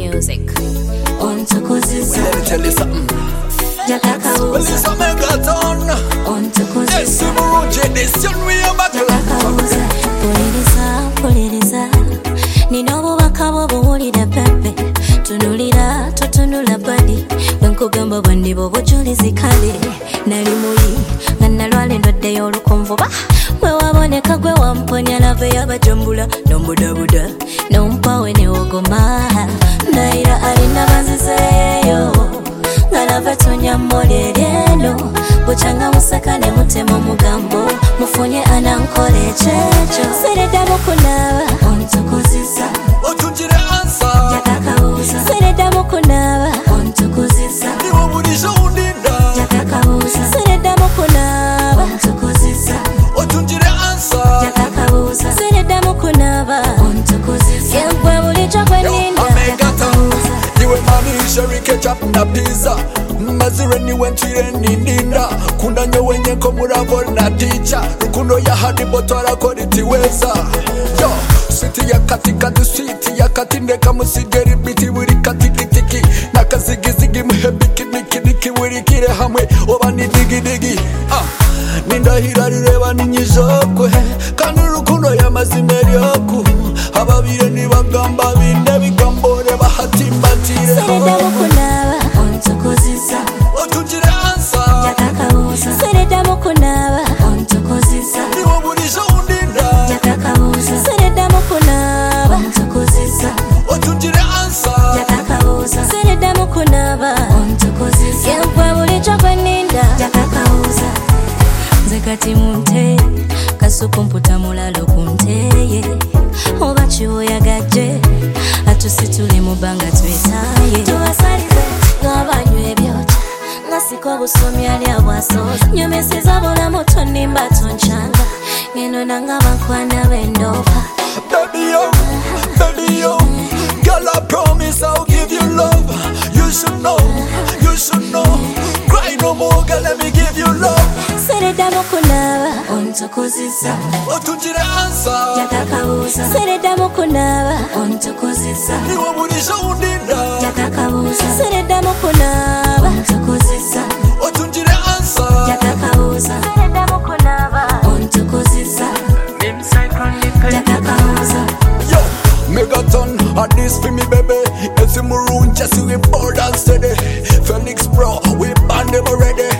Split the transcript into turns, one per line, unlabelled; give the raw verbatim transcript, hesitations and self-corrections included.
music. Ontukuziza.
Let me tell you something.
Jakakauza.
Well, it's a megaton.
Ontukuziza.
Yes, Muruji, this young we are back.
Jakakauza. Puliriza, puliriza. Nina obubaka bwo buwulira pepe. Tunulira, tutunula badi. Bwenkugamba bwendi bw'obujulizi kale. Nali muyi, nga nalwala ndwadde y'olukonvuba. Mwe waboneka gwe wamponya lave y'abajambula. Nombudabuda, nompawe ne wogoma. Ndayira alina bazizeeyo. Nga lave tunyammolereno. Buchanga musaka ne mutema omugambo. Mufunye anankole ekyejo. Sereddamu kunaaba, ontukuziza.
Otunjire ansa.
Jakakauza. Sereddamu kunaaba, ontukuziza.
Niwo bulijo undinda.
Jakakauza. Sereddamu kunaaba, ontukuziza.
Otunjire ansa.
Jakakauza. Sereddamu kunaaba, ontukuziza. Yegwe bulijjo gweninda. Jakakauza.
Niwe mami sheri ketchup na pizza. Mazire niwe ntire nindinda. Kunda nyo wenye komuravo na teacher. Rukundo ya hadi botwara koriti weza. Yo, siti ya katika du siti ya katindeka musigeri biti wiri katikitiki. Naka zigi zigi muhebiki niki niki wiri kire hamwe oba ni digi digi. Ah, ninda reba ninyijokwe. Kandi rukundo ya mazimeri yoku. Ababire nibagamba binde bigambore bahatimbatire.
Sereddamu kunaaba, ontukuziza.
Otunjire ansa.
Jakakauza. Sereddamu kunaaba, ontukuziza.
Niwo bulijo undinda.
Jakakauza. Sereddamu kunaaba, ontukuziza.
Otunjire ansa.
Jakakauza. Sereddamu kunaaba, ontukuziza. Yegwe bulijjo gweninda. Jakakauza. Nze kati munte kasuku mputa mulalo kunteye oba kiwoyagajje atusitule mu bbanga twetaaye tubasalize ng'abanywa ebyokya nga siko obusomi ali abwasoza nyomeseza bulamu tonimba tonkyanga ngeno nanga bankwana b'endoopa.
Baby yo, baby yo, girl I promise I'll give you love. You should know, you should know. Cry no more, girl, let me give you love.
Sereddamu kunaaba, ontukuziza.
Otunjire ansa.
Jakakauza. Sereddamu kunaaba, ontukuziza.
Niwo bulijo undinda.
Jakakauza. Sereddamu kunaaba, ontukuziza.
Otunjire ansa.
Jakakauza. Sereddamu kunaaba, ontukuziza. Jakakauza.
Yo, megaton, at this for me baby. It's a maroon, just we bold and steady. Felix bro, we band them already.